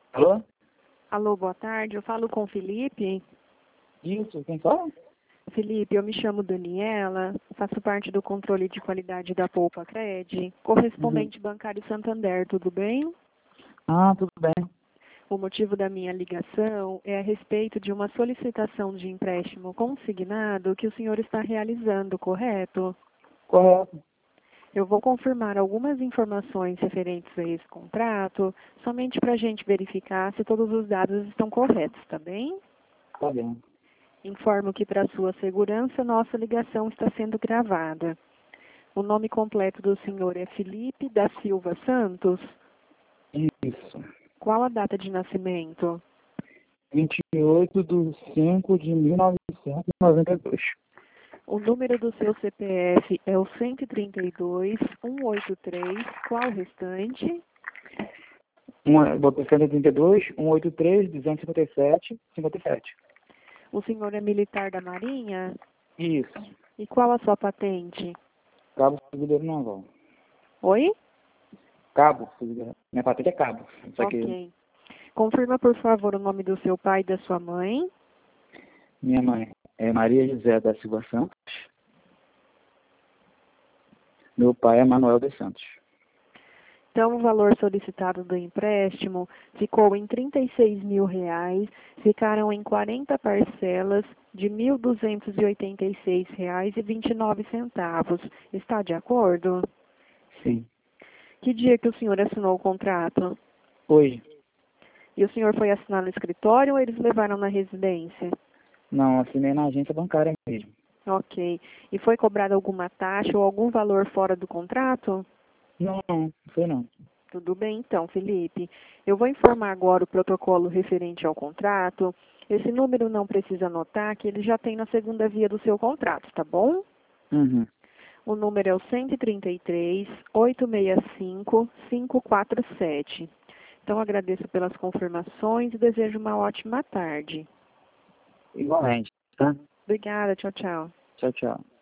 Alô? Alô, boa tarde. Eu falo com o Felipe. Isso, quem fala? Felipe, eu me chamo Daniela, faço parte do controle de qualidade da Poupa Cred, correspondente bancário Santander, tudo bem? Ah, tudo bem. O motivo da minha ligação é a respeito de uma solicitação de empréstimo consignado que o senhor está realizando, correto? Correto. Eu vou confirmar algumas informações referentes a esse contrato, somente para a gente verificar se todos os dados estão corretos, tá bem? Tá bem. Informo que, para sua segurança, nossa ligação está sendo gravada. O nome completo do senhor é Felipe da Silva Santos. Isso. Qual a data de nascimento? 28/5/1992. O número do seu CPF é o 132-183. Qual o restante? Botei 132, 183, 257, 57. O senhor é militar da Marinha? Isso. E qual a sua patente? Cabo Fuzileiro Naval. Oi? Cabo Fuzileiro. Minha patente é cabo. Isso aqui. Ok. Confirma, por favor, o nome do seu pai e da sua mãe. Minha mãe é Maria José da Silva Santos. Meu pai é Manuel dos Santos. Então, o valor solicitado do empréstimo ficou em R$ 36 mil. Ficaram em 40 parcelas de R$ 1.286,29. Está de acordo? Sim. Que dia que o senhor assinou o contrato? Hoje. E o senhor foi assinar no escritório ou eles levaram na residência? Não, assinei na agência bancária mesmo. Ok. E foi cobrada alguma taxa ou algum valor fora do contrato? Não foi não. Tudo bem, então, Felipe. Eu vou informar agora o protocolo referente ao contrato. Esse número não precisa anotar, que ele já tem na segunda via do seu contrato, tá bom? Uhum. O número é o 133-865-547. Então, agradeço pelas confirmações e desejo uma ótima tarde. Igualmente, tá? Obrigada, tchau, tchau. Tchau, tchau.